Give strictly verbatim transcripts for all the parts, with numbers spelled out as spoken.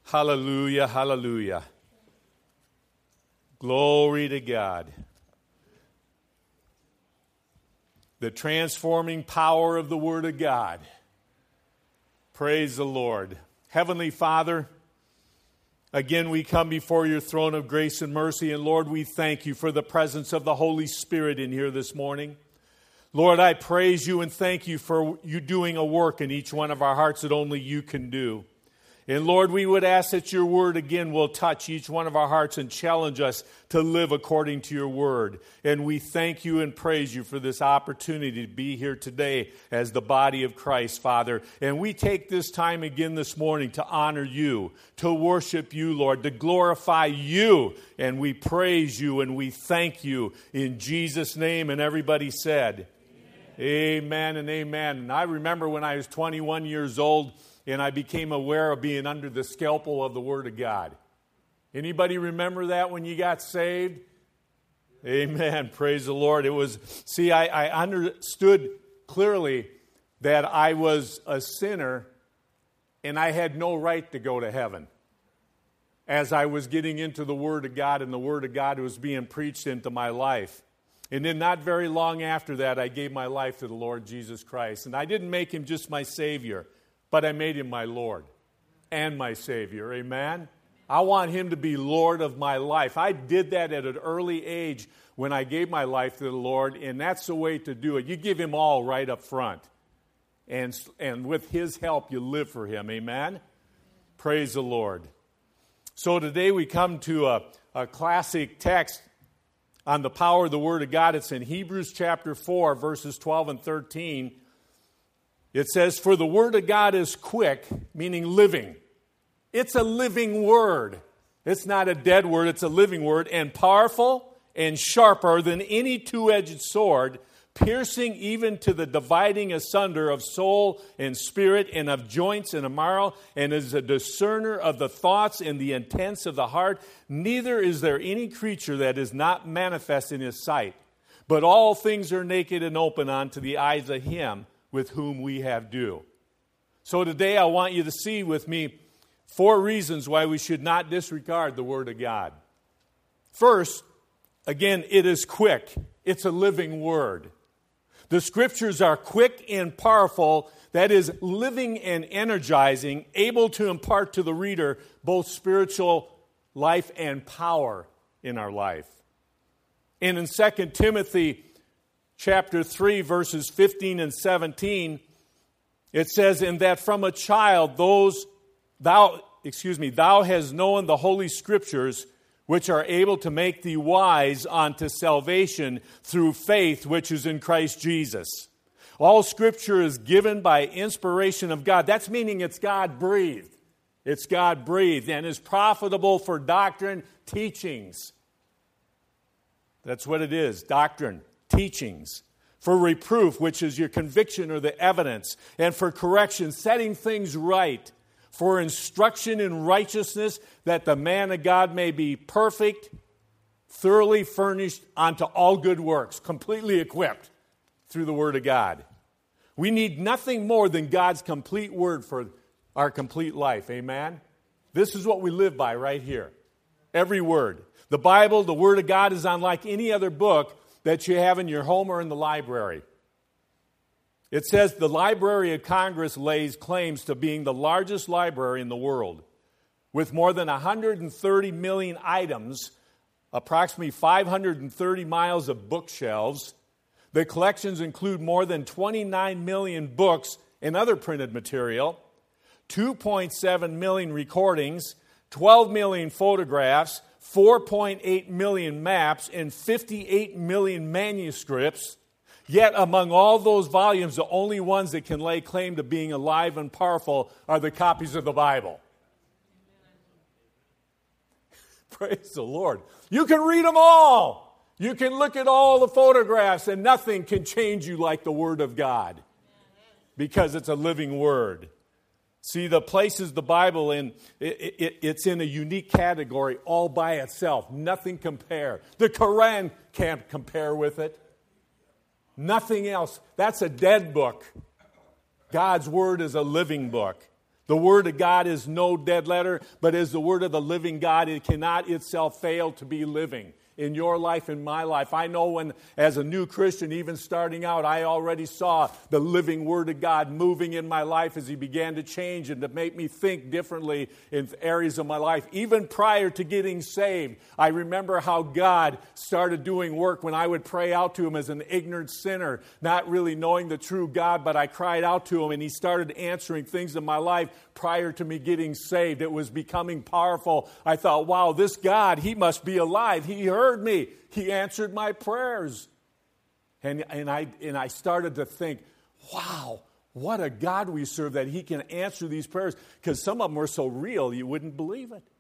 Hallelujah, hallelujah. Glory to God. The transforming power of the Word of God. Praise the Lord. Heavenly Father, again we come before your throne of grace and mercy, and Lord, we thank you for the presence of the Holy Spirit in here this morning. Lord, I praise you and thank you for you doing a work in each one of our hearts that only you can do. And Lord, we would ask that your word again will touch each one of our hearts and challenge us to live according to your word. And we thank you and praise you for this opportunity to be here today as the body of Christ, Father. And we take this time again this morning to honor you, to worship you, Lord, to glorify you. And we praise you and we thank you in Jesus' name. And everybody said, Amen, amen and amen. And I remember when I was twenty-one years old, and I became aware of being under the scalpel of the Word of God. Anybody remember that when you got saved? Amen. Praise the Lord. It was, see, I, I understood clearly that I was a sinner and I had no right to go to heaven. As I was getting into the Word of God and the Word of God was being preached into my life. And then not very long after that, I gave my life to the Lord Jesus Christ. And I didn't make him just my Savior, but I made him my Lord and my Savior. Amen? I want him to be Lord of my life. I did that at an early age when I gave my life to the Lord, and that's the way to do it. You give him all right up front. And, and with his help, you live for him. Amen? Praise the Lord. So today we come to a, a classic text on the power of the Word of God. It's in Hebrews chapter four, verses twelve and thirteen. It says, for the Word of God is quick, meaning living. It's a living word. It's not a dead word, it's a living word, and powerful and sharper than any two-edged sword, piercing even to the dividing asunder of soul and spirit and of joints and of marrow, and is a discerner of the thoughts and the intents of the heart. Neither is there any creature that is not manifest in his sight, but all things are naked and open unto the eyes of him with whom we have due. So today I want you to see with me four reasons why we should not disregard the Word of God. First, again, it is quick. It's a living Word. The Scriptures are quick and powerful, that is, living and energizing, able to impart to the reader both spiritual life and power in our life. And in Second Timothy chapter three, verses fifteen and seventeen, it says, in that from a child those thou, excuse me, thou hast known the Holy Scriptures, which are able to make thee wise unto salvation through faith which is in Christ Jesus. All Scripture is given by inspiration of God. That's meaning it's God-breathed. It's God-breathed and is profitable for doctrine, teachings. That's what it is, doctrine. Teachings, for reproof, which is your conviction or the evidence, and for correction, setting things right, for instruction in righteousness, that the man of God may be perfect, thoroughly furnished unto all good works, completely equipped through the Word of God. We need nothing more than God's complete Word for our complete life. Amen? This is what we live by right here. Every word. The Bible, the Word of God, is unlike any other book that you have in your home or in the library. It says the Library of Congress lays claims to being the largest library in the world, with more than one hundred thirty million items, approximately five hundred thirty miles of bookshelves. The collections include more than twenty-nine million books and other printed material, two point seven million recordings, twelve million photographs, four point eight million maps, and fifty-eight million manuscripts. Yet among all those volumes, the only ones that can lay claim to being alive and powerful are the copies of the Bible. Praise the Lord. You can read them all. You can look at all the photographs, and nothing can change you like the Word of God, because it's a living Word. See, the places the Bible in, it, it, it's in a unique category all by itself. Nothing compare. The Quran can't compare with it. Nothing else. That's a dead book. God's Word is a living book. The Word of God is no dead letter, but is the Word of the living God. It cannot itself fail to be living in your life, in my life. I know when, as a new Christian, even starting out, I already saw the living Word of God moving in my life as He began to change and to make me think differently in areas of my life. Even prior to getting saved, I remember how God started doing work when I would pray out to Him as an ignorant sinner, not really knowing the true God, but I cried out to Him and He started answering things in my life prior to me getting saved. It was becoming powerful. I thought, wow, this God, He must be alive. He heard me. He answered my prayers. And, and, I, and I started to think, wow, what a God we serve that He can answer these prayers. Because some of them were so real, you wouldn't believe it.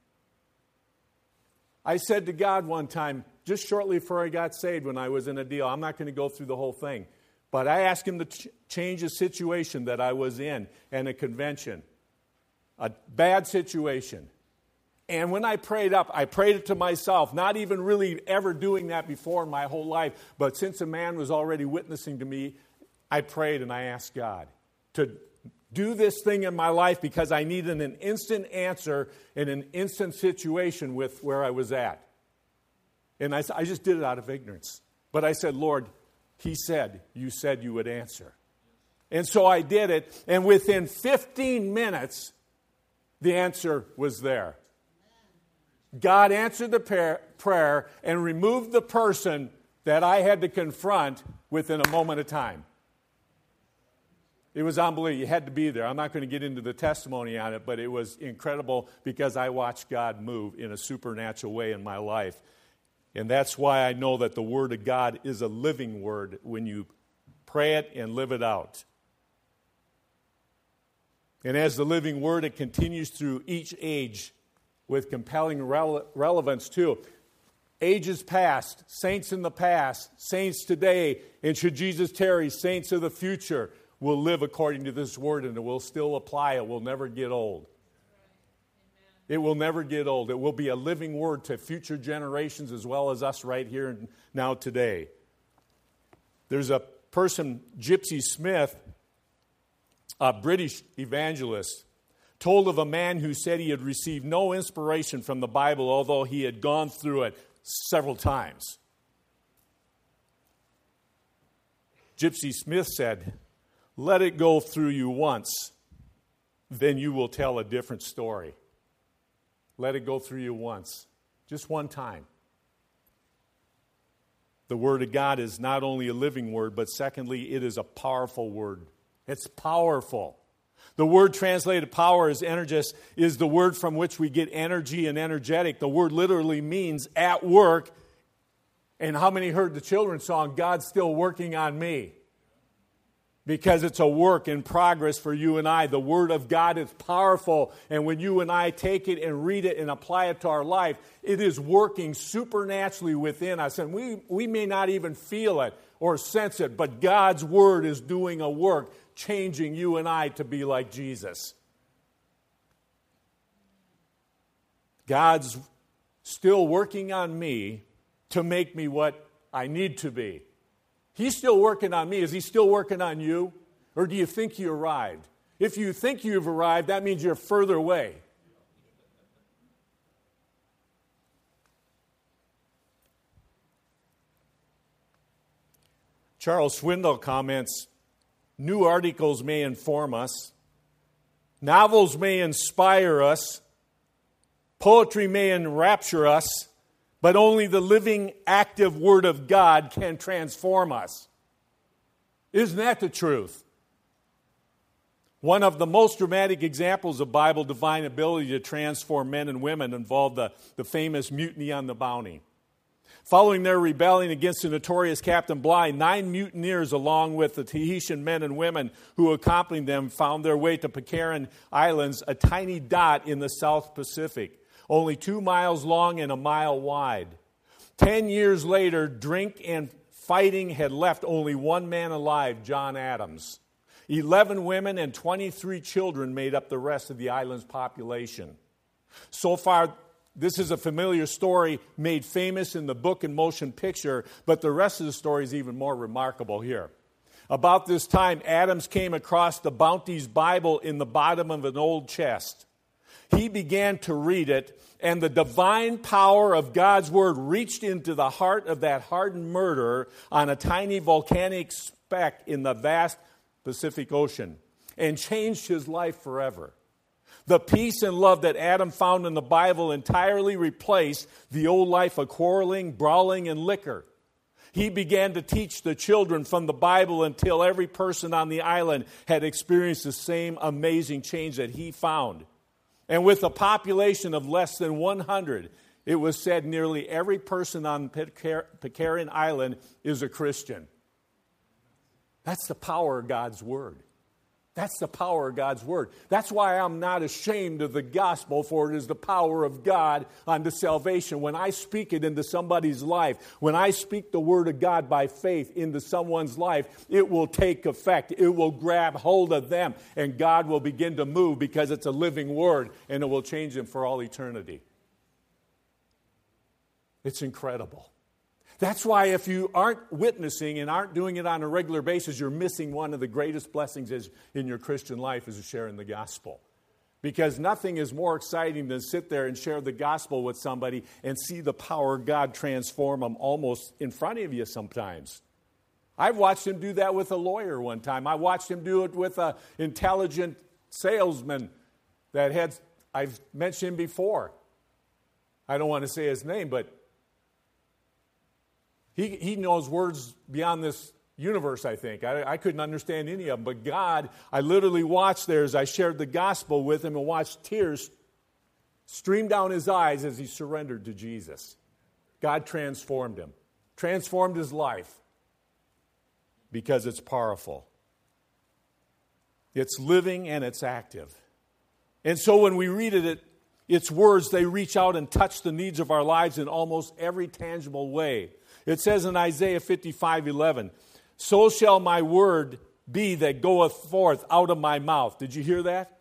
I said to God one time, just shortly before I got saved when I was in a deal, I'm not going to go through the whole thing, but I asked Him to ch- change a situation that I was in and a convention. A bad situation. And when I prayed up, I prayed it to myself, not even really ever doing that before in my whole life. But since a man was already witnessing to me, I prayed and I asked God to do this thing in my life because I needed an instant answer in an instant situation with where I was at. And I, I just did it out of ignorance. But I said, Lord, He said, you said you would answer. And so I did it. And within fifteen minutes, the answer was there. God answered the prayer and removed the person that I had to confront within a moment of time. It was unbelievable. You had to be there. I'm not going to get into the testimony on it, but it was incredible because I watched God move in a supernatural way in my life. And that's why I know that the Word of God is a living Word when you pray it and live it out. And as the living Word, it continues through each age with compelling rele- relevance too. Ages past, saints in the past, saints today, and should Jesus tarry, saints of the future will live according to this Word, and it will still apply. It will never get old. It will never get old. It will be a living Word to future generations as well as us right here and now today. There's a person, Gypsy Smith, a British evangelist, told of a man who said he had received no inspiration from the Bible, although he had gone through it several times. Gypsy Smith said, "Let it go through you once, then you will tell a different story." Let it go through you once, just one time. The Word of God is not only a living Word, but secondly, it is a powerful Word. It's powerful. The word translated power as energis is the word from which we get energy and energetic. The word literally means at work. And how many heard the children's song, God's Still Working on Me? Because it's a work in progress for you and I. The Word of God is powerful. And when you and I take it and read it and apply it to our life, it is working supernaturally within us. And we, we may not even feel it or sense it, but God's Word is doing a work, changing you and I to be like Jesus. God's still working on me to make me what I need to be. He's still working on me. Is He still working on you? Or do you think you arrived? If you think you've arrived, that means you're further away. Charles Swindoll comments, new articles may inform us, novels may inspire us, poetry may enrapture us, but only the living, active Word of God can transform us. Isn't that the truth? One of the most dramatic examples of Bible divine ability to transform men and women involved the, the famous mutiny on the Bounty. Following their rebellion against the notorious Captain Bligh, nine mutineers, along with the Tahitian men and women who accompanied them, found their way to Pitcairn Islands, a tiny dot in the South Pacific, only two miles long and a mile wide. Ten years later, drink and fighting had left only one man alive, John Adams. Eleven women and twenty-three children made up the rest of the island's population. So far, this is a familiar story made famous in the book and motion picture, but the rest of the story is even more remarkable here. About this time, Adams came across the Bounty's Bible in the bottom of an old chest. He began to read it, and the divine power of God's Word reached into the heart of that hardened murderer on a tiny volcanic speck in the vast Pacific Ocean and changed his life forever. The peace and love that Adam found in the Bible entirely replaced the old life of quarreling, brawling, and liquor. He began to teach the children from the Bible until every person on the island had experienced the same amazing change that he found. And with a population of less than one hundred, it was said nearly every person on Pitcairn Island is a Christian. That's the power of God's Word. That's the power of God's Word. That's why I'm not ashamed of the gospel, for it is the power of God unto salvation. When I speak it into somebody's life, when I speak the Word of God by faith into someone's life, it will take effect. It will grab hold of them, and God will begin to move because it's a living Word, and it will change them for all eternity. It's incredible. That's why if you aren't witnessing and aren't doing it on a regular basis, you're missing one of the greatest blessings is in your Christian life is sharing the gospel. Because nothing is more exciting than sit there and share the gospel with somebody and see the power of God transform them almost in front of you sometimes. I've watched him do that with a lawyer one time. I watched him do it with an intelligent salesman that had, I've mentioned him before. I don't want to say his name, but He, he knows words beyond this universe, I think. I, I couldn't understand any of them. But God, I literally watched there as I shared the gospel with him and watched tears stream down his eyes as he surrendered to Jesus. God transformed him, transformed his life because it's powerful. It's living and it's active. And so when we read it, it its words, they reach out and touch the needs of our lives in almost every tangible way. It says in Isaiah fifty-five eleven, so shall my word be that goeth forth out of my mouth. Did you hear that?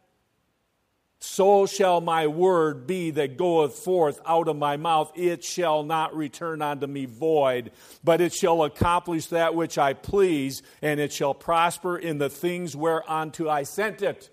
So shall my word be that goeth forth out of my mouth. It shall not return unto me void, but it shall accomplish that which I please, and it shall prosper in the things whereunto I sent it.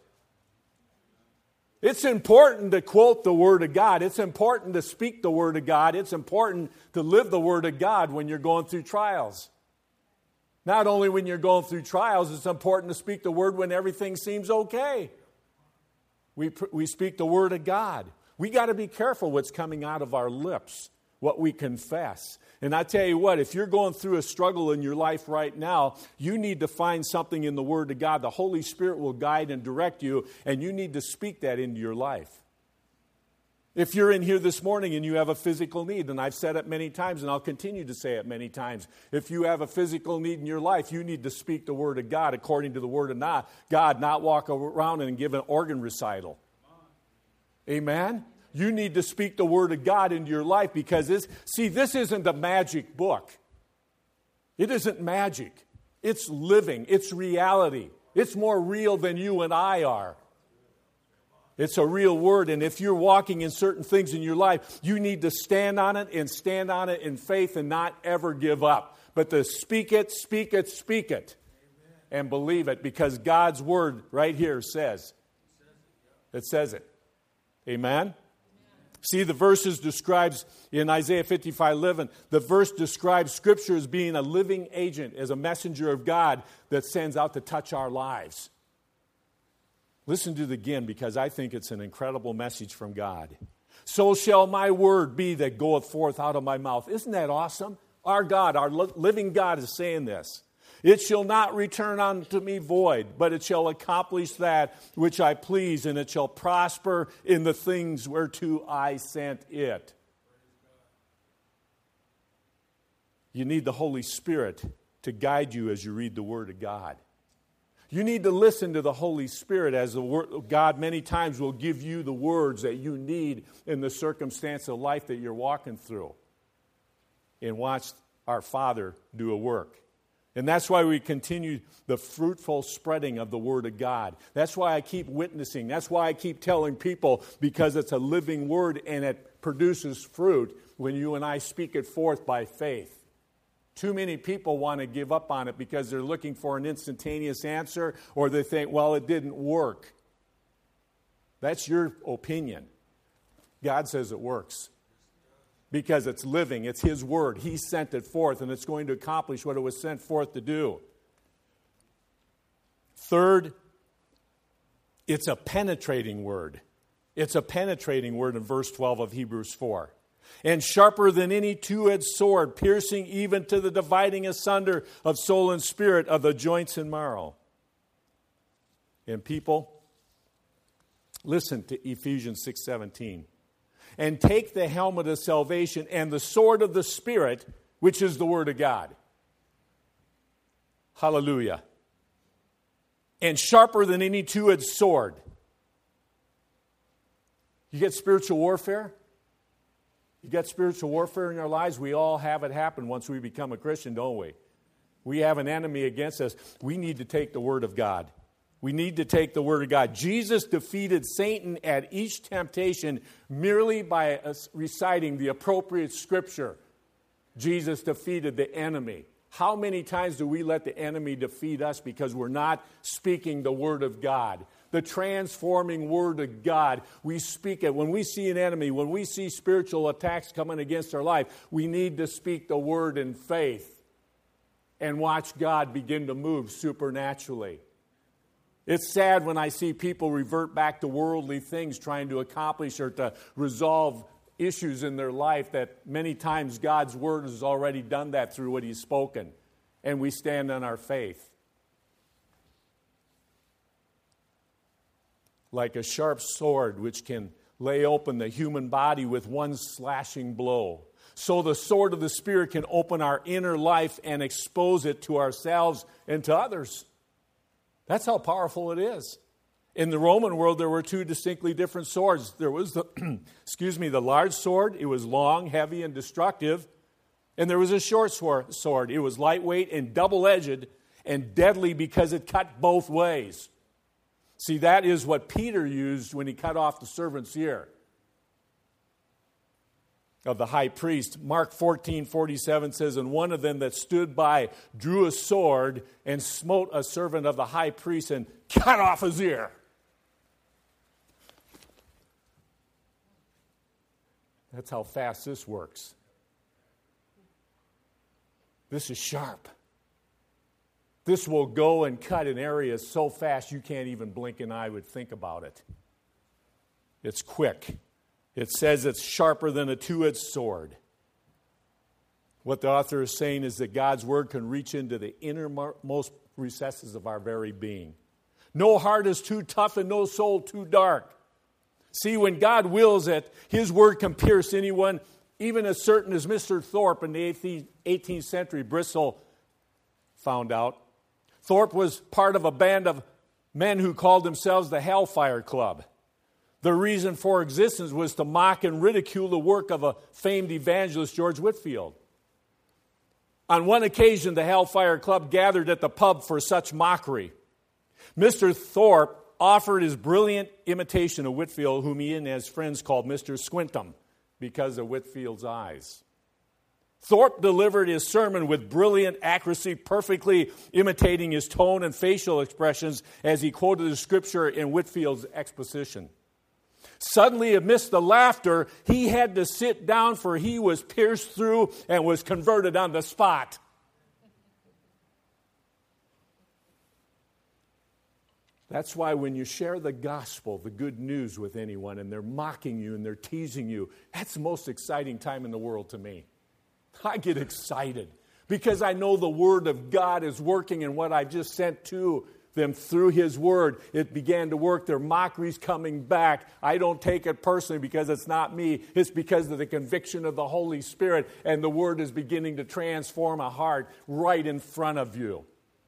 It's important to quote the Word of God. It's important to speak the Word of God. It's important to live the Word of God when you're going through trials. Not only when you're going through trials, it's important to speak the Word when everything seems okay. We, we speak the Word of God. We got to be careful what's coming out of our lips, what we confess. And I tell you what, if you're going through a struggle in your life right now, you need to find something in the Word of God. The Holy Spirit will guide and direct you, and you need to speak that into your life. If you're in here this morning and you have a physical need, and I've said it many times, and I'll continue to say it many times, if you have a physical need in your life, you need to speak the Word of God according to the Word of God, not walk around and give an organ recital. Amen? You need to speak the Word of God into your life because this, see, this isn't a magic book. It isn't magic. It's living. It's reality. It's more real than you and I are. It's a real word, and if you're walking in certain things in your life, you need to stand on it and stand on it in faith and not ever give up. But to speak it, speak it, speak it, and believe it, because God's Word right here says, it says it. Amen? See, the verses describes in Isaiah fifty-five eleven, the verse describes Scripture as being a living agent, as a messenger of God that sends out to touch our lives. Listen to it again because I think it's an incredible message from God. So shall my word be that goeth forth out of my mouth. Isn't that awesome? Our God, our living God is saying this. It shall not return unto me void, but it shall accomplish that which I please, and it shall prosper in the things whereto I sent it. You need the Holy Spirit to guide you as you read the Word of God. You need to listen to the Holy Spirit as the word, God many times will give you the words that you need in the circumstance of life that you're walking through. And watch our Father do a work. And that's why we continue the fruitful spreading of the Word of God. That's why I keep witnessing. That's why I keep telling people, because it's a living Word and it produces fruit when you and I speak it forth by faith. Too many people want to give up on it because they're looking for an instantaneous answer, or they think, well, it didn't work. That's your opinion. God says it works because it's living. It's His word. He sent it forth, and it's going to accomplish what it was sent forth to do. Third, it's a penetrating word. It's a penetrating word in verse twelve of Hebrews four. And sharper than any two-edged sword, piercing even to the dividing asunder of soul and spirit, of the joints and marrow. And people, listen to Ephesians six seventeen. And take the helmet of salvation and the sword of the Spirit, which is the Word of God. Hallelujah. And sharper than any two-edged sword. You get spiritual warfare? You got spiritual warfare in our lives? We all have it happen once we become a Christian, don't we? We have an enemy against us. We need to take the Word of God. We need to take the Word of God. Jesus defeated Satan at each temptation merely by reciting the appropriate Scripture. Jesus defeated the enemy. How many times do we let the enemy defeat us because we're not speaking the Word of God? The transforming Word of God. We speak it. When we see an enemy, when we see spiritual attacks coming against our life, we need to speak the Word in faith and watch God begin to move supernaturally. It's sad when I see people revert back to worldly things trying to accomplish or to resolve issues in their life that many times God's Word has already done that through what He's spoken. And we stand on our faith. Like a sharp sword which can lay open the human body with one slashing blow. So the sword of the Spirit can open our inner life and expose it to ourselves and to others. That's how powerful it is. In the Roman world, there were two distinctly different swords. There was the, excuse me, the large sword. It was long, heavy, and destructive. And there was a short sword. It was lightweight and double-edged and deadly because it cut both ways. See, that is what Peter used when he cut off the servant's ear of the high priest. Mark fourteen forty-seven says, and one of them that stood by drew a sword and smote a servant of the high priest and cut off his ear. That's how fast this works. This is sharp. This will go and cut in areas so fast you can't even blink an eye would think about it. It's quick. It says it's sharper than a two-edged sword. What the author is saying is that God's Word can reach into the innermost recesses of our very being. No heart is too tough and no soul too dark. See, when God wills it, His Word can pierce anyone, even as certain as Mister Thorpe in the eighteenth century, Bristol found out. Thorpe was part of a band of men who called themselves the Hellfire Club. Their reason for existence was to mock and ridicule the work of a famed evangelist, George Whitefield. On one occasion, the Hellfire Club gathered at the pub for such mockery. Mister Thorpe offered his brilliant imitation of Whitefield, whom he and his friends called Mister Squintum, because of Whitefield's eyes. Thorpe delivered his sermon with brilliant accuracy, perfectly imitating his tone and facial expressions as he quoted the scripture in Whitefield's exposition. Suddenly, amidst the laughter, he had to sit down, for he was pierced through and was converted on the spot. That's why when you share the gospel, the good news with anyone, and they're mocking you and they're teasing you, that's the most exciting time in the world to me. I get excited because I know the Word of God is working, and what I just sent to them through His Word, it began to work. Their mockery's coming back. I don't take it personally because it's not me. It's because of the conviction of the Holy Spirit, and the Word is beginning to transform a heart right in front of you.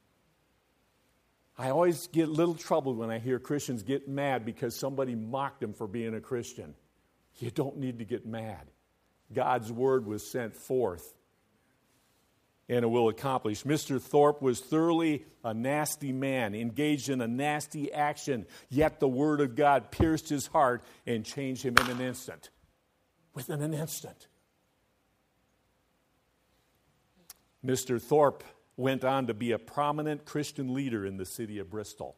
I always get a little troubled when I hear Christians get mad because somebody mocked them for being a Christian. You don't need to get mad. God's Word was sent forth, and it will accomplish. Mister Thorpe was thoroughly a nasty man, engaged in a nasty action, yet the Word of God pierced his heart and changed him in an instant. Within an instant. Mister Thorpe went on to be a prominent Christian leader in the city of Bristol.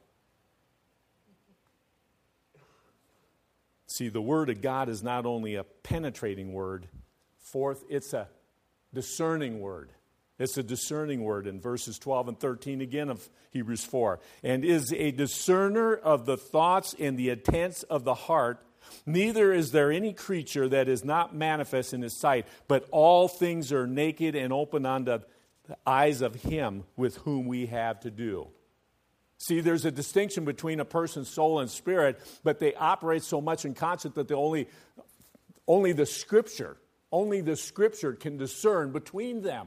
See, the Word of God is not only a penetrating word, fourth, it's a discerning word. It's a discerning word in verses twelve and thirteen again of Hebrews four. And is a discerner of the thoughts and the intents of the heart. Neither is there any creature that is not manifest in his sight, but all things are naked and open unto the eyes of him with whom we have to do. See, there's a distinction between a person's soul and spirit, but they operate so much in concert that the only, only the Scripture, only the Scripture can discern between them.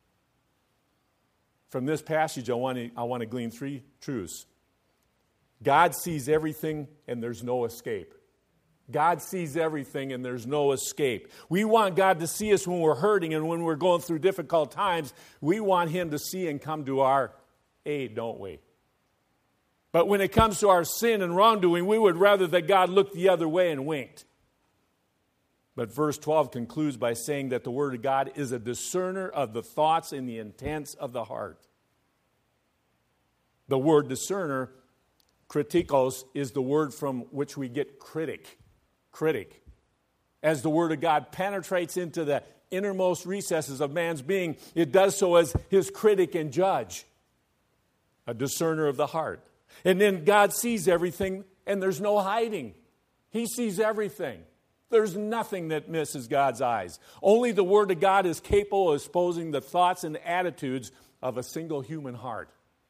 From this passage, I want to, I want to glean three truths. God sees everything and there's no escape. God sees everything and there's no escape. We want God to see us when we're hurting and when we're going through difficult times. We want Him to see and come to our aid, don't we? But when it comes to our sin and wrongdoing, we would rather that God looked the other way and winked. But verse twelve concludes by saying that the Word of God is a discerner of the thoughts and the intents of the heart. The word discerner, kritikos, is the word from which we get critic. Critic. As the Word of God penetrates into the innermost recesses of man's being, it does so as his critic and judge. A discerner of the heart. And then God sees everything and there's no hiding. He sees everything. There's nothing that misses God's eyes. Only the Word of God is capable of exposing the thoughts and attitudes of a single human heart.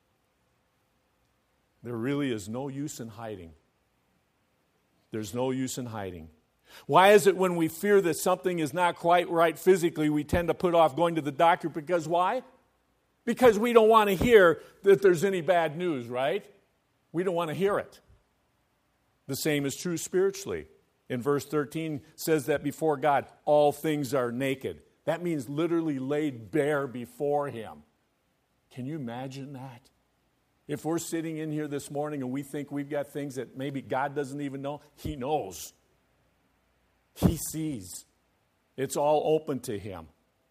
There really is no use in hiding. There's no use in hiding. Why is it when we fear that something is not quite right physically, we tend to put off going to the doctor? Because why? Because we don't want to hear that there's any bad news, right? We don't want to hear it. The same is true spiritually. In verse thirteen says that before God, all things are naked. That means literally laid bare before Him. Can you imagine that? If we're sitting in here this morning and we think we've got things that maybe God doesn't even know, He knows. He sees. It's all open to Him.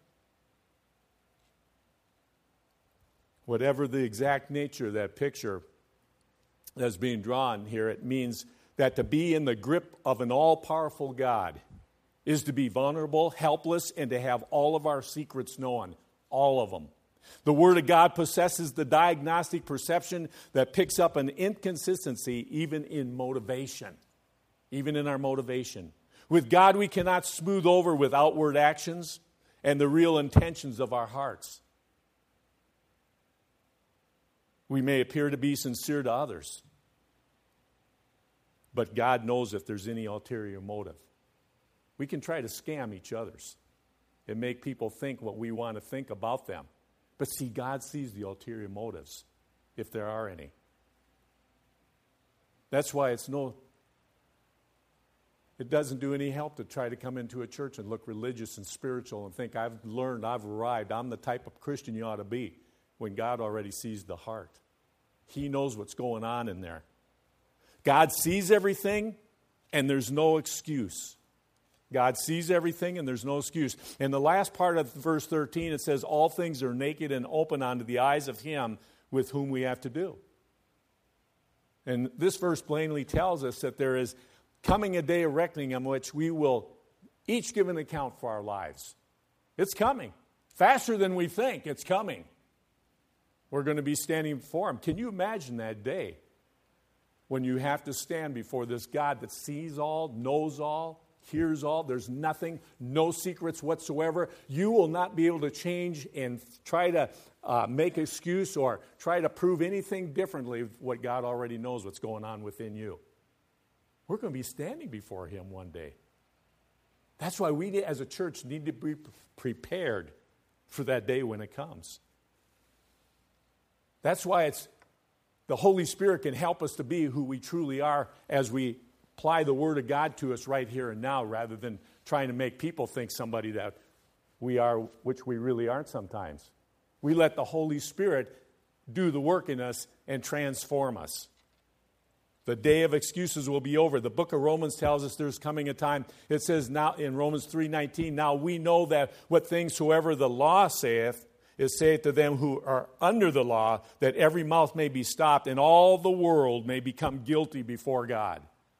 Whatever the exact nature of that picture that's being drawn here, it means that to be in the grip of an all-powerful God is to be vulnerable, helpless, and to have all of our secrets known, all of them. The Word of God possesses the diagnostic perception that picks up an inconsistency even in motivation, even in our motivation. With God, we cannot smooth over with outward actions and the real intentions of our hearts. We may appear to be sincere to others, but God knows if there's any ulterior motive. We can try to scam each other's and make people think what we want to think about them. But see, God sees the ulterior motives, if there are any. That's why it's no, it doesn't do any help to try to come into a church and look religious and spiritual and think, I've learned, I've arrived, I'm the type of Christian you ought to be, when God already sees the heart. He knows what's going on in there. God sees everything, and there's no excuse. God sees everything, and there's no excuse. In the last part of verse thirteen, it says, all things are naked and open unto the eyes of Him with whom we have to do. And this verse plainly tells us that there is coming a day of reckoning in which we will each give an account for our lives. It's coming. Faster than we think, it's coming. We're going to be standing before Him. Can you imagine that day when you have to stand before this God that sees all, knows all, hears all? There's nothing, no secrets whatsoever. You will not be able to change and try to uh, make excuse or try to prove anything differently of what God already knows what's going on within you. We're going to be standing before Him one day. That's why we as a church need to be prepared for that day when it comes. That's why it's the Holy Spirit can help us to be who we truly are as we apply the Word of God to us right here and now, rather than trying to make people think somebody that we are, which we really aren't sometimes. We let the Holy Spirit do the work in us and transform us. The day of excuses will be over. The book of Romans tells us there's coming a time. It says now in Romans three nineteen, now we know that what things soever the law saith, It saith to them who are under the law, that every mouth may be stopped, and all the world may become guilty before God.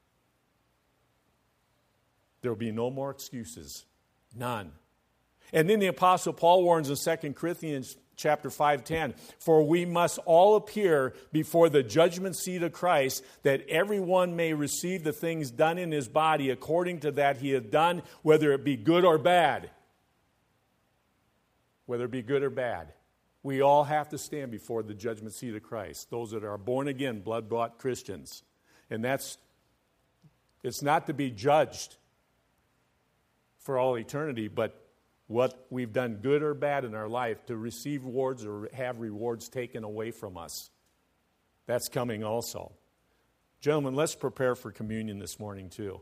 There will be no more excuses. None. And then the Apostle Paul warns in Second Corinthians chapter five ten, for we must all appear before the judgment seat of Christ, that everyone may receive the things done in his body according to that he hath done, whether it be good or bad. Whether it be good or bad. We all have to stand before the judgment seat of Christ, those that are born again, blood-bought Christians. And that's, it's not to be judged for all eternity, but what we've done good or bad in our life, to receive rewards or have rewards taken away from us. That's coming also. Gentlemen, let's prepare for communion this morning too.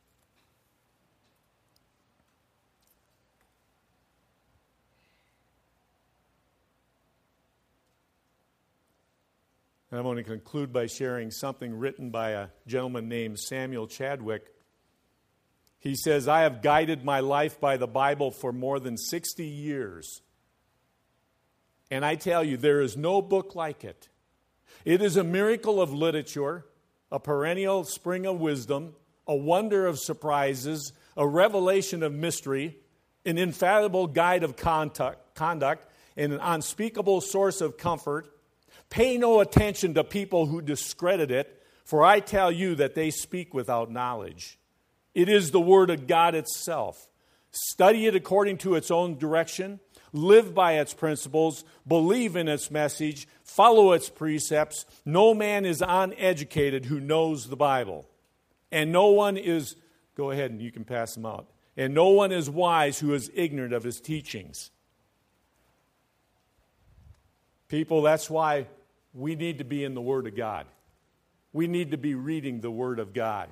And I'm going to conclude by sharing something written by a gentleman named Samuel Chadwick. He says, I have guided my life by the Bible for more than sixty years. And I tell you, there is no book like it. It is a miracle of literature, a perennial spring of wisdom, a wonder of surprises, a revelation of mystery, an infallible guide of conduct, conduct, and an unspeakable source of comfort. Pay no attention to people who discredit it, for I tell you that they speak without knowledge. It is the Word of God itself. Study it according to its own direction. Live by its principles. Believe in its message. Follow its precepts. No man is uneducated who knows the Bible. And no one is, go ahead and you can pass them out. And no one is wise who is ignorant of his teachings. People, that's why we need to be in the Word of God. We need to be reading the Word of God.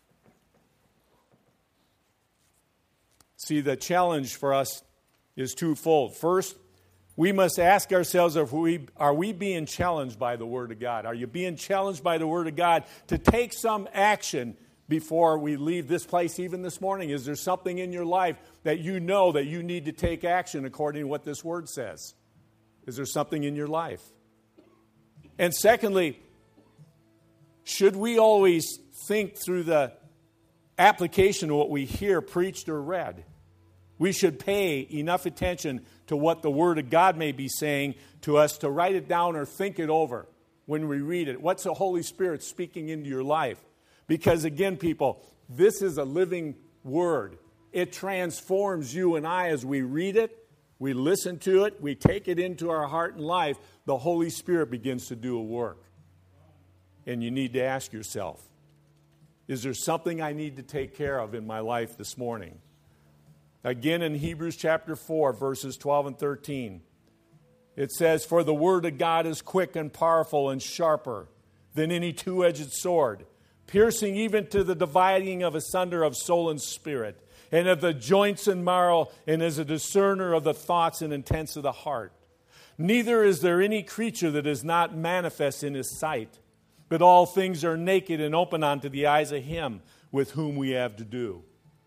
See, the challenge for us is twofold. First, we must ask ourselves, if we, are we being challenged by the Word of God? Are you being challenged by the Word of God to take some action before we leave this place even this morning? Is there something in your life that you know that you need to take action according to what this Word says? Is there something in your life? And secondly, should we always think through the application of what we hear preached or read? We should pay enough attention to what the Word of God may be saying to us to write it down or think it over when we read it. What's the Holy Spirit speaking into your life? Because again, people, this is a living Word. It transforms you and I as we read it. We listen to it, we take it into our heart and life, the Holy Spirit begins to do a work. And you need to ask yourself, is there something I need to take care of in my life this morning? Again, in Hebrews chapter four, verses twelve and thirteen, it says, for the Word of God is quick and powerful and sharper than any two-edged sword, piercing even to the dividing of asunder of soul and spirit, and of the joints and marrow, and is a discerner of the thoughts and intents of the heart. Neither is there any creature that is not manifest in His sight, but all things are naked and open unto the eyes of Him with whom we have to do.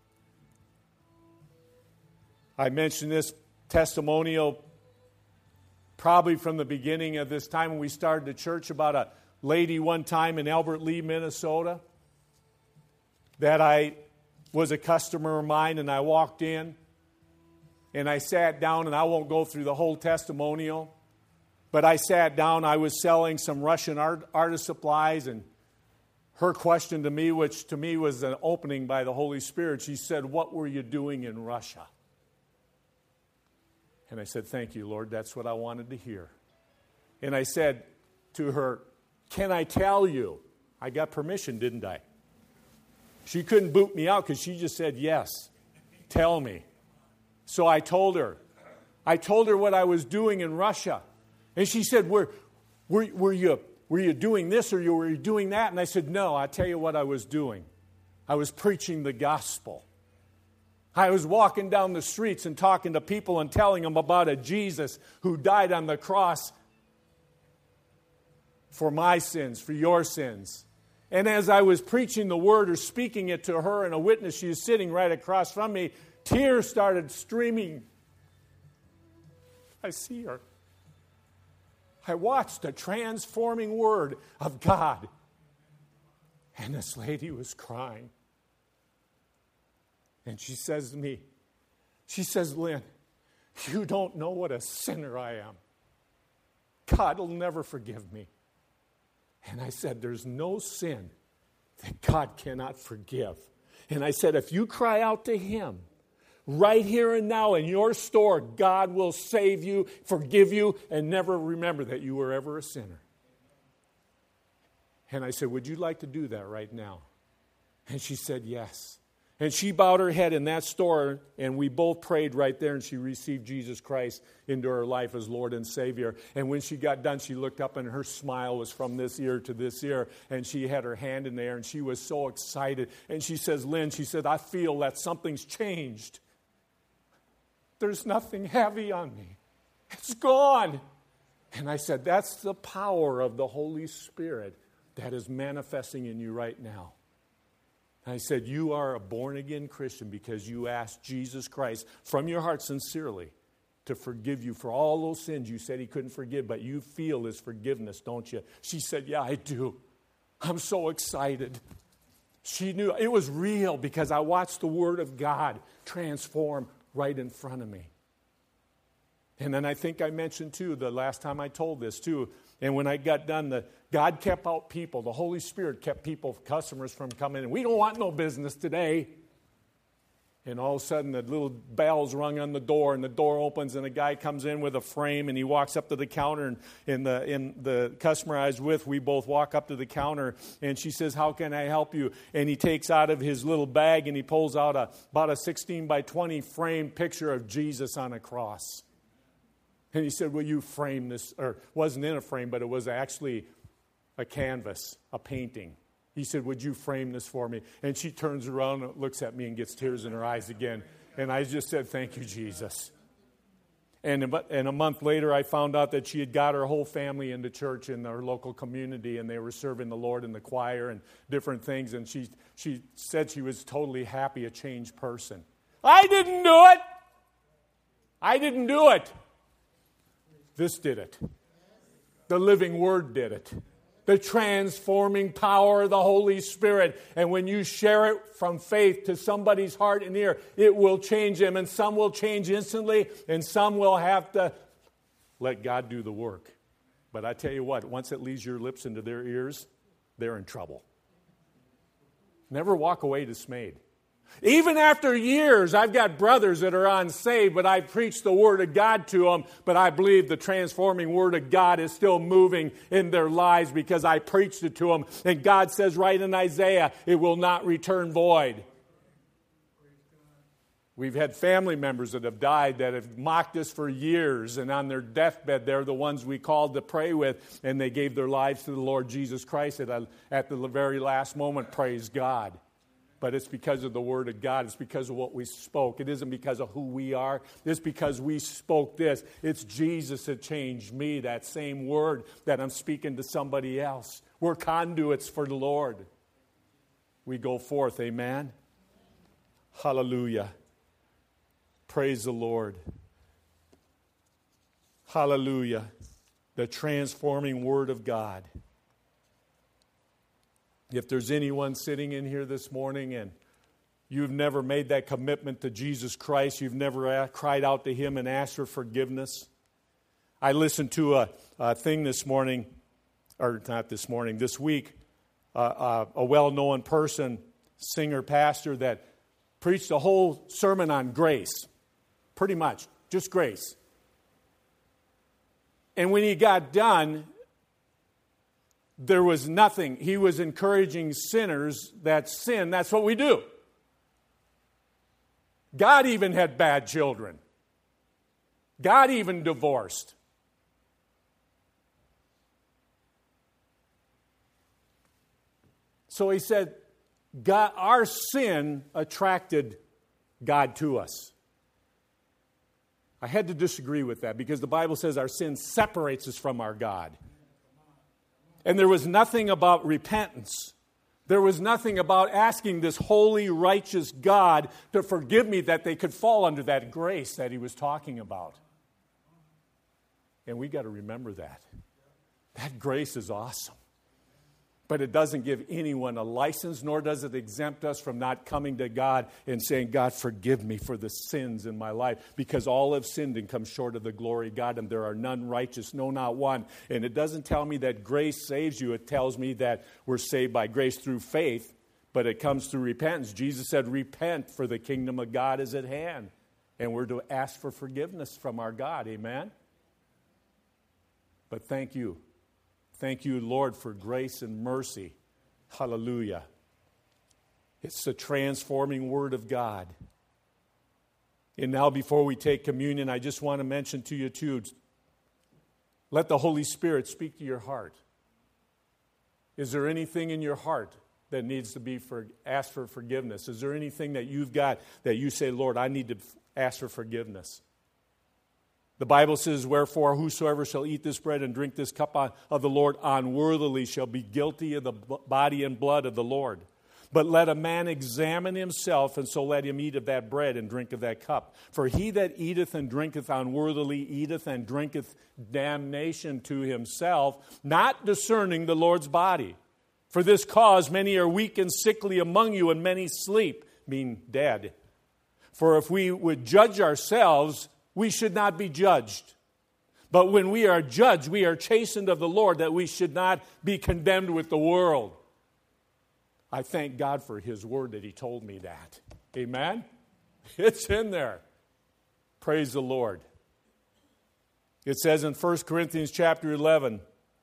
I mentioned this testimonial probably from the beginning of this time when we started the church, about a lady one time in Albert Lea, Minnesota, that I was a customer of mine, and I walked in and I sat down, and I won't go through the whole testimonial, but I sat down. I was selling some Russian art, artist supplies, and her question to me, which to me was an opening by the Holy Spirit, she said, what were you doing in Russia? And I said, thank you, Lord, that's what I wanted to hear. And I said to her, can I tell you? I got permission, didn't I? She couldn't boot me out because she just said, yes, tell me. So I told her. I told her what I was doing in Russia. And she said, were, were, were, you, were you doing this or were you doing that? And I said, no, I'll tell you what I was doing. I was preaching the gospel. I was walking down the streets and talking to people and telling them about a Jesus who died on the cross for my sins, for your sins. And as I was preaching the word or speaking it to her and a witness, she was sitting right across from me, tears started streaming. I see her. I watched the transforming word of God. And this lady was crying. And she says to me, she says, Lynn, you don't know what a sinner I am. God will never forgive me. And I said, there's no sin that God cannot forgive. And I said, if you cry out to Him, right here and now in your store, God will save you, forgive you, and never remember that you were ever a sinner. And I said, would you like to do that right now? And she said, yes. And she bowed her head in that store, and we both prayed right there, and she received Jesus Christ into her life as Lord and Savior. And when she got done, she looked up, and her smile was from this ear to this ear, and she had her hand in there, and she was so excited. And she says, Lynn, she said, I feel that something's changed. There's nothing heavy on me. It's gone. And I said, that's the power of the Holy Spirit that is manifesting in you right now. I said, you are a born-again Christian because you asked Jesus Christ from your heart sincerely to forgive you for all those sins you said He couldn't forgive, but you feel His forgiveness, don't you? She said, yeah, I do. I'm so excited. She knew it was real because I watched the Word of God transform right in front of me. And then I think I mentioned, too, the last time I told this, too, and when I got done, the God kept out people. The Holy Spirit kept people, customers from coming in. We don't want no business today. And all of a sudden, the little bells rung on the door, and the door opens, and a guy comes in with a frame, and he walks up to the counter, and, and, the, and the customer I was with, we both walk up to the counter, and she says, how can I help you? And he takes out of his little bag, and he pulls out a, about a sixteen by twenty framed picture of Jesus on a cross. And he said, will you frame this? Or wasn't in a frame, but it was actually a canvas, a painting. He said, would you frame this for me? And she turns around and looks at me and gets tears in her eyes again. And I just said, thank you, Jesus. And a, and a month later, I found out that she had got her whole family into church in her local community, and they were serving the Lord in the choir and different things. And she, she said she was totally happy, a changed person. I didn't do it. I didn't do it. This did it. The living Word did it. The transforming power of the Holy Spirit. And when you share it from faith to somebody's heart and ear, it will change them. And some will change instantly, and some will have to let God do the work. But I tell you what, once it leaves your lips into their ears, they're in trouble. Never walk away dismayed. Even after years, I've got brothers that are unsaved, but I preach the Word of God to them, but I believe the transforming Word of God is still moving in their lives because I preached it to them. And God says right in Isaiah, it will not return void. We've had family members that have died that have mocked us for years, and on their deathbed, they're the ones we called to pray with, and they gave their lives to the Lord Jesus Christ at, a, at the very last moment. Praise God. But it's because of the Word of God. It's because of what we spoke. It isn't because of who we are. It's because we spoke this. It's Jesus that changed me, that same Word that I'm speaking to somebody else. We're conduits for the Lord. We go forth, amen? Hallelujah. Praise the Lord. Hallelujah. The transforming Word of God. If there's anyone sitting in here this morning and you've never made that commitment to Jesus Christ, you've never cried out to Him and asked for forgiveness. I listened to a, a thing this morning, or not this morning, this week, uh, uh, a well-known person, singer, pastor, that preached a whole sermon on grace. Pretty much, just grace. And when he got done, there was nothing. He was encouraging sinners that sin. That's what we do. God even had bad children. God even divorced. So he said, God, our sin attracted God to us. I had to disagree with that because the Bible says our sin separates us from our God. And there was nothing about repentance. There was nothing about asking this holy, righteous God to forgive me that they could fall under that grace that he was talking about. And we got to remember that. That grace is awesome. But it doesn't give anyone a license, nor does it exempt us from not coming to God and saying, God, forgive me for the sins in my life, because all have sinned and come short of the glory of God, and there are none righteous, no, not one. And it doesn't tell me that grace saves you. It tells me that we're saved by grace through faith, but it comes through repentance. Jesus said, repent, for the kingdom of God is at hand. And we're to ask for forgiveness from our God. Amen? But thank you. Thank you, Lord, for grace and mercy. Hallelujah. It's the transforming Word of God. And now, before we take communion, I just want to mention to you, too, let the Holy Spirit speak to your heart. Is there anything in your heart that needs to be for, asked for forgiveness? Is there anything that you've got that you say, Lord, I need to ask for forgiveness? The Bible says, wherefore, whosoever shall eat this bread and drink this cup of the Lord unworthily shall be guilty of the body and blood of the Lord. But let a man examine himself, and so let him eat of that bread and drink of that cup. For he that eateth and drinketh unworthily eateth and drinketh damnation to himself, not discerning the Lord's body. For this cause many are weak and sickly among you, and many sleep, mean dead. For if we would judge ourselves, we should not be judged. But when we are judged, we are chastened of the Lord, that we should not be condemned with the world. I thank God for His word that He told me that. Amen? It's in there. Praise the Lord. It says in First Corinthians chapter eleven,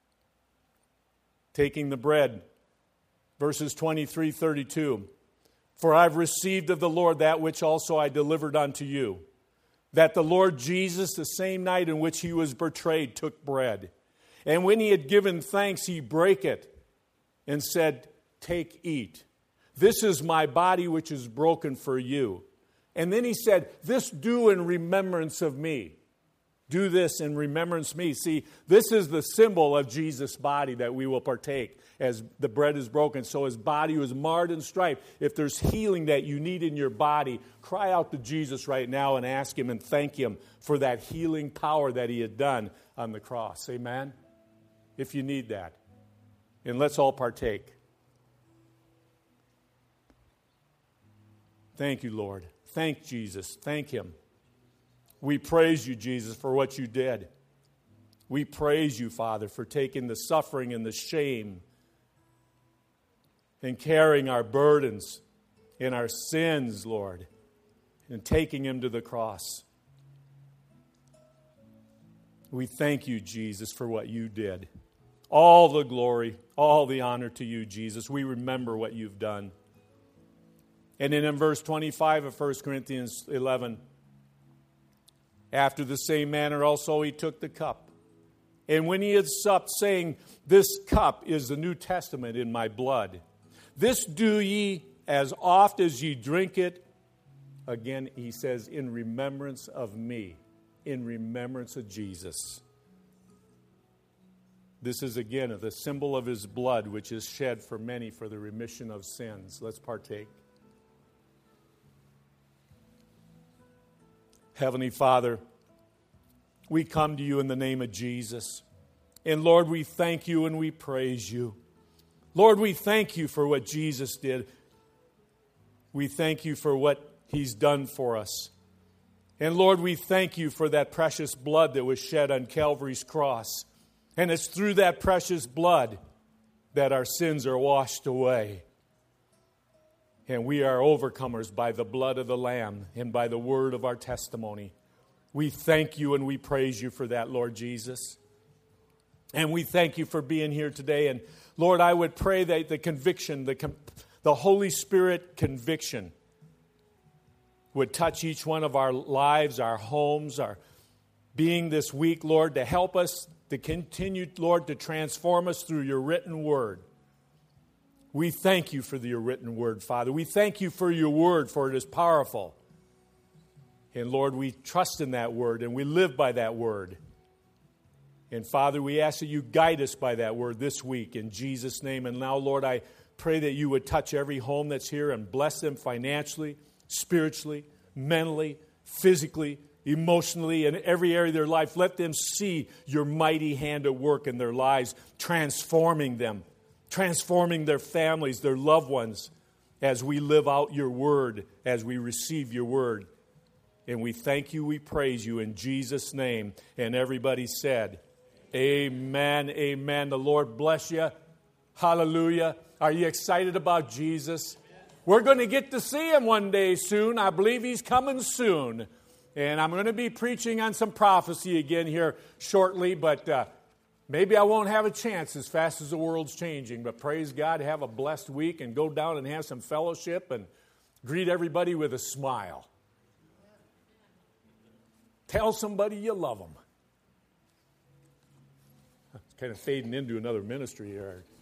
taking the bread, verses twenty-three, thirty-two. For I've received of the Lord that which also I delivered unto you, that the Lord Jesus, the same night in which He was betrayed, took bread. And when He had given thanks, He brake it and said, take, eat. This is my body which is broken for you. And then He said, this do in remembrance of me. Do this in remembrance of me. See, this is the symbol of Jesus' body that we will partake as the bread is broken. So His body was marred and striped. If there's healing that you need in your body, cry out to Jesus right now and ask Him and thank Him for that healing power that He had done on the cross. Amen? If you need that. And let's all partake. Thank you, Lord. Thank Jesus. Thank Him. We praise you, Jesus, for what you did. We praise you, Father, for taking the suffering and the shame and carrying our burdens and our sins, Lord, and taking Him to the cross. We thank you, Jesus, for what you did. All the glory, all the honor to you, Jesus. We remember what you've done. And then in verse twenty-five of First Corinthians eleven, after the same manner also He took the cup. And when He had supped, saying, this cup is the New Testament in my blood. This do ye as oft as ye drink it. Again, He says, in remembrance of me. In remembrance of Jesus. This is again the symbol of His blood, which is shed for many for the remission of sins. Let's partake. Heavenly Father, we come to you in the name of Jesus. And Lord, we thank you and we praise you. Lord, we thank you for what Jesus did. We thank you for what He's done for us. And Lord, we thank you for that precious blood that was shed on Calvary's cross. And it's through that precious blood that our sins are washed away. And we are overcomers by the blood of the Lamb and by the word of our testimony. We thank you and we praise you for that, Lord Jesus. And we thank you for being here today. And Lord, I would pray that the conviction, the, the Holy Spirit conviction would touch each one of our lives, our homes, our being this week, Lord, to help us to continue, Lord, to transform us through your written word. We thank you for your written word, Father. We thank you for your word, for it is powerful. And Lord, we trust in that word and we live by that word. And Father, we ask that you guide us by that word this week in Jesus' name. And now, Lord, I pray that you would touch every home that's here and bless them financially, spiritually, mentally, physically, emotionally, in every area of their life. Let them see your mighty hand at work in their lives, transforming them, transforming their families, their loved ones, as we live out your word, as we receive your word. And we thank you, we praise you in Jesus' name. And everybody said, amen, amen. The Lord bless you. Hallelujah. Are you excited about Jesus? We're going to get to see him one day soon. I believe he's coming soon. And I'm going to be preaching on some prophecy again here shortly, but uh, maybe I won't have a chance as fast as the world's changing. But praise God, have a blessed week and go down and have some fellowship and greet everybody with a smile. Tell somebody you love them. It's kind of fading into another ministry here.